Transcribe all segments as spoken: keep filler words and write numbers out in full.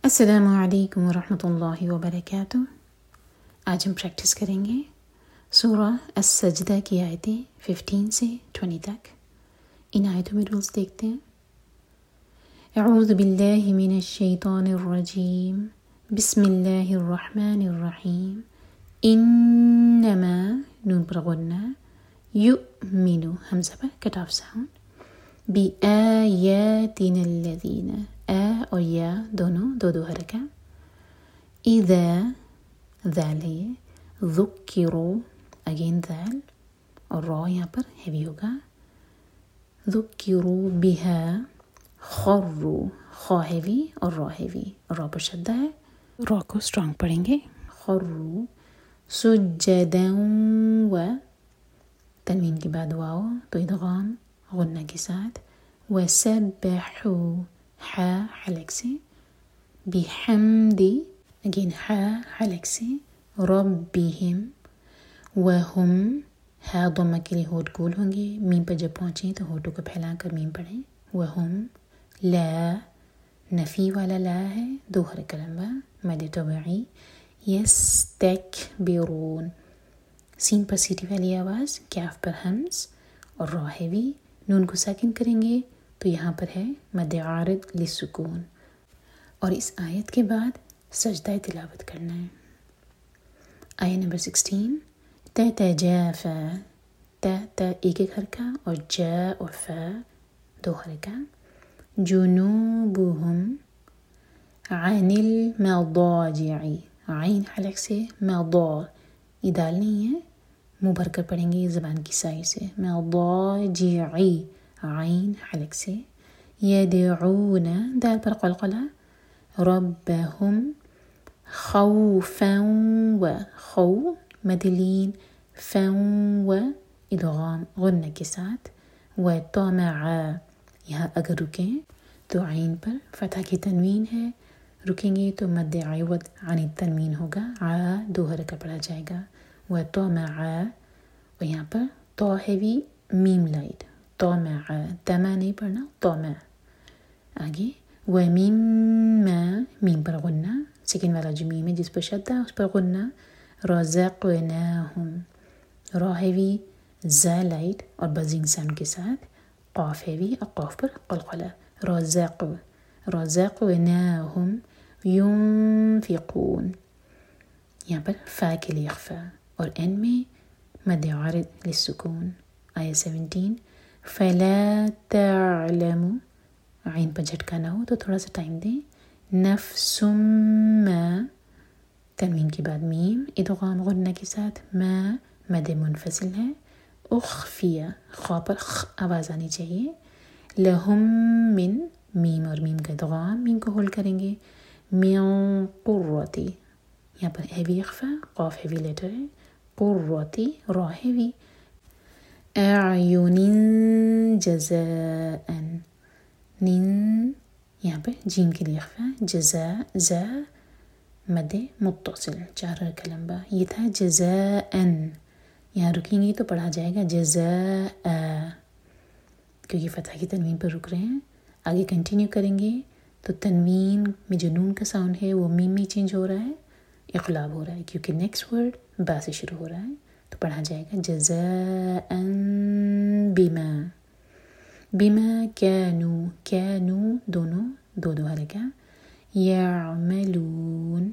السلام علیکم ورحمۃ اللہ وبرکاتہ۔ آج ہم پریکٹس کریں گے سورہ السجدہ کی آیتیں ففٹین سے ٹوئنٹی تک۔ ان آیتوں میں رولز دیکھتے ہیں۔ اعوذ باللہ من الشیطان الرجیم، بسم اللہ الرحمن الرحیم۔ انما نون پر غنہ، یؤمن حمزہ پر کٹ آف ساؤنڈ، بآیاتنا الذین، اے اور یا دونوں دو دو حرکات، اذا ذال ہے یہ، ذکروا اگین ذال اور را یہاں پر ہیوی ہوگا، ذکروا بہا، خروا خا ہیوی اور را ہیوی، را پر شدہ ہے، را کو اسٹرانگ پڑھیں گے، خروا سجدا و تنوین کے بعد واو تو ادغام غنہ کے ساتھ، وسبحوا حا حلق سے، بحمدی اگین حا حلق سے، ربہم وہم ہا ضمہ کے لیے ہونٹ گول ہوں گے، میم پر جب پہنچیں تو ہونٹوں کو پھیلا کر میم پڑھیں، وہم لا نفی والا لا ہے، دو حرکہ لمبا مد طبعی، یستکبرون سین پر سیٹی والی آواز، کیف پر ہمز اور را ہیوی، نون کو ساکن کریں گے تو یہاں پر ہے مد عارض للسکون، اور اس آیت کے بعد سجدہ تلاوت کرنا ہے۔ آیت نمبر سکسٹین، تتجافا، تا تا ایک ایک حرکہ اور جا اور فا دو حرکہ، جنوبہم عن المضاجع، عین حلق سے، مضا یہ دال نہیں ہے، منہ بھر کر پڑھیں گے یہ زبان کی سائڈ سے، مضاجعی عین حلق سے، یدعون دال پر قلقلہ، ربہم خوفا و خو مدلین، فا و ادغام غنہ کے ساتھ، و طمعا یہاں اگر رکیں تو عین پر فتح کی تنوین ہے، رکیں گے تو مد عوض عن التنوین ہوگا، آ دو حرکہ پڑھا جائے گا، و طمعا اور یہاں پر تو ہیوی میم لائٹ، طمعا تما نہیں پڑھنا، طمع آگے، و مما میم پر غنہ، سیکنڈ والا جو میم ہے جس پر شدہ اس پر غنہ، رزقناہم را ہیوی زا لائٹ اور بزنگ ساؤنڈ کے ساتھ، قاف ہیوی اور قاف پر قلقلہ، رزق رزقناہم ینفقون یہاں پر فا کے لیے اخفا اور این میں مد عارض للسکون۔ آیت سیونٹین، فلا تعلم عین پر جھٹکا نہ ہو تو تھوڑا سا ٹائم دیں، نفس ما تنوین کے بعد میم ادغام غنہ کے ساتھ، ما مد منفصل ہے، اخفیہ خا پر خ آواز آنی چاہیے، لہم من میم اور میم کا ادغام، میم کو ہولڈ کریں گے، من قرتی یہاں پر ہیوی اخفا، قاف ہیوی لیٹر ہے، قرتی را ہیوی، اعین جزاء نین یہاں پہ جیم کے لیے اخفا، جزاء زا مد متصل چار حرکہ لمبا، یہ تھا جزاء، یہاں رکیں گے تو پڑھا جائے گا جزاء کیونکہ فتح کی تنوین پر رک رہے ہیں، آگے کنٹینیو کریں گے تو تنوین میں جو نون کا ساؤنڈ ہے وہ میم میں چینج ہو رہا ہے، اقلاب ہو رہا ہے کیونکہ نیکسٹ ورڈ با سے شروع ہو رہا ہے، تو پڑھا جائے گا جزاء بما بما کانوا کانوا دونوں دو دو حرکہ، یعملون۔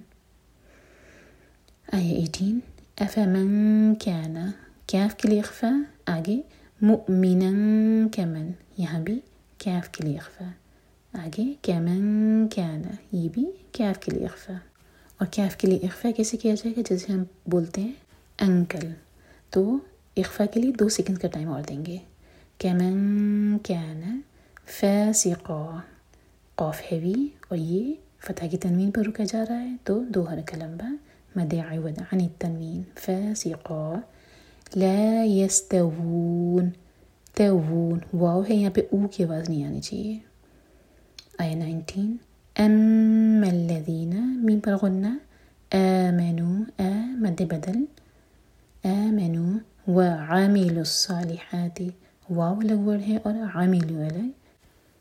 آیہ ایٹین، افمن کان کیف کے لیے اخفا، آگے مؤمنا کمن یہاں بھی کیف کے لیے اخفا، آگے کمن کان یہ بھی کیف کے لیے اخفا، اور کیف کے لیے اخفا کیسے کیا جائے گا، جیسے ہم بولتے ہیں انکل تو اخفا کے لیے دو سیکنڈ کا ٹائم اور دیں گے، کمن کان فاسقا قاف ہیوی اور یہ فتح کی تنوین پر رکا جا رہا ہے تو دو حرکہ لمبا مد عوض عن التنوین، فاسقا لا یستوون، توون واو ہے یہاں پہ او کی آواز نہیں آنی چاہیے۔ آیہ نائنٹین، اما الذین میم پر غنہ، آمنوا آ مد بدل، آمنوا وعملوا الصالحات واو الگ ورڈ ہے اور عامل الگ،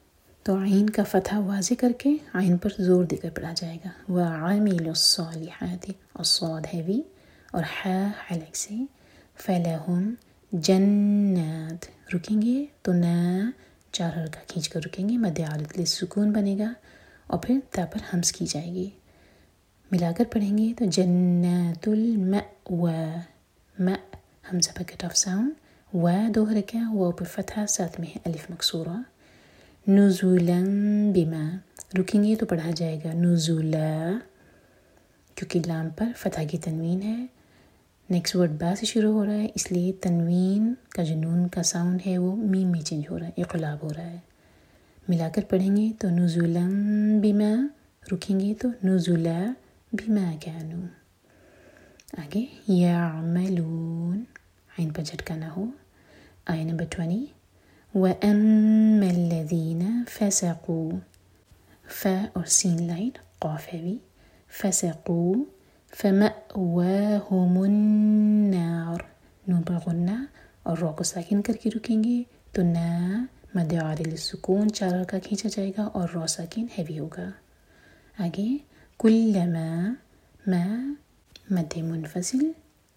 تو عین کا فتحہ واضح کر کے عین پر زور دے کر پڑھا جائے گا. وَعَمِلُوا الصَّالِحَاتِ الصاد ہیوی اور حا حلق سے. فَلَهُمْ جنات رکیں گے تو نا چار حرکہ کھینچ کر رکیں گے، مد عارض للسکون بنے گا اور پھر تا پر ہمز کی جائے گی. ملا کر پڑھیں گے تو جنات المأوى، ماء حمزہ پر کٹ آف ساؤنڈ، و دو حرکہ، و پر فتحہ، ساتھ میں ہے الف مکسورہ. نزولا بما رکیں گے تو پڑھا جائے گا نزولا، کیونکہ لام پر فتح کی تنوین ہے. نیکسٹ ورڈ با سے شروع ہو رہا ہے، اس لیے تنوین کا جو نون کا ساؤنڈ ہے وہ میم میں چینج ہو رہا ہے، اقلاب ہو رہا ہے. ملا کر پڑھیں گے تو نزولا بما، رکیں گے تو نزولا بما کانوا. آگے یعملون، عین پر جھٹکا نہ ہو. آیہ نمبر بیس. وَأَمَّا الَّذِينَ فَسَقُوا، فا اور سین لائٹ، قاف ہیوی. فَسَقُوا فَمَأْوَاهُمُ النَّارُ، نون پر غنہ اور را کو ساکن کر کے رکیں گے تو نا مد عارض للسکون چار کا کھینچا جائے گا اور را ساکن ہیوی ہوگا. آگے کلما، ما مد منفصل.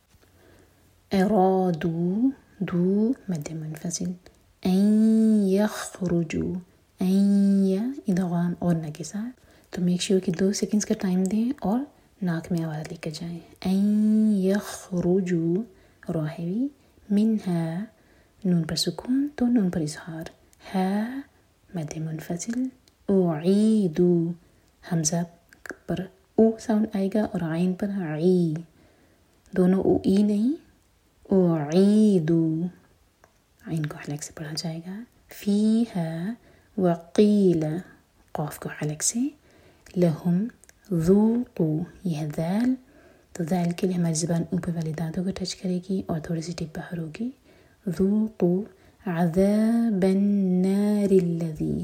ارادو، دو مد منفصل. این یخرجو، این یا ادغام غنہ کے ساتھ. تو میک شیور کہ دو سیکنڈز کا ٹائم دیں اور ناک میں آواز لے کر جائیں. این یخرجو را ہیوی. منہا نون پر سکون تو نون پر اظہار. ہا مد منفصل. اعیدو حمزہ پر او ساؤنڈ آئے گا اور عین پر عی، دونوں او ای نہیں. اعیدو عین کو حلق سے پڑھا جائے گا. فیہا وقیل قاف کو حلق سے. لہم ذوقو، یہ ذال، تو ذال کے لیے ہماری زبان اوپر والے دانتوں کو ٹچ کرے گی اور تھوڑی سی ٹپ باہر ہوگی. ذوقو عذاب النار الذی،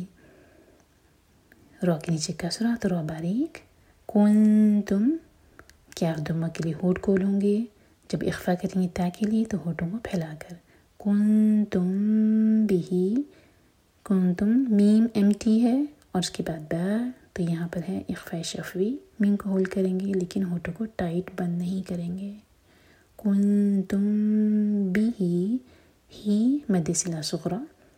را کے نیچے کسرہ تو را باریک. کنتم کیا دمہ کے لیے ہونٹ کھول ہوں گے، جب اخفا کریں گے تا کے لیے تو ہونٹوں کو پھیلا کر. کنتم بہی، کنتم میم ایم ٹی ہے اور اس کے بعد با، تو یہاں پر ہے اخفاء شفوی، میم کو ہولڈ کریں گے لیکن ہونٹوں کو ٹائٹ بند نہیں کریں گے. کنتم بہی، ہی مد صلہ صغریٰ.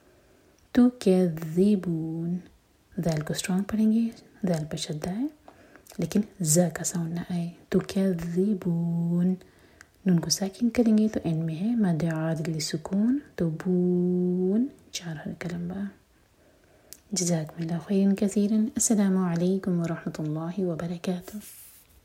تکذبون، ذال کو اسٹرانگ پڑھیں گے، ذال پر شدہ ہے لیکن ز کا ساؤنڈ نہ آئے. تکذبون، نون کو ساکن کریں گے تو اینڈ میں ہے مد عارض للسکون تو بون چار حرکہ لمبا. جزاکم اللہ خیرا کثیرا. السلام علیکم ورحمۃ اللہ وبرکاتہ.